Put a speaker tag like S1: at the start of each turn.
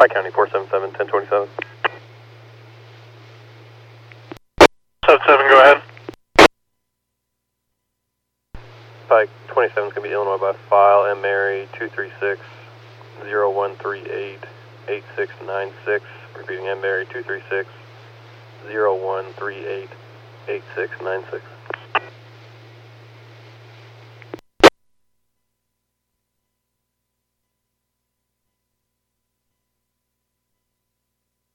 S1: Pike County 477, 1027.
S2: 77, go ahead.
S1: Pike 27 is going to be Illinois by file, M. Mary 236-0138-8696. Repeating, M. Mary 236-0138-8696.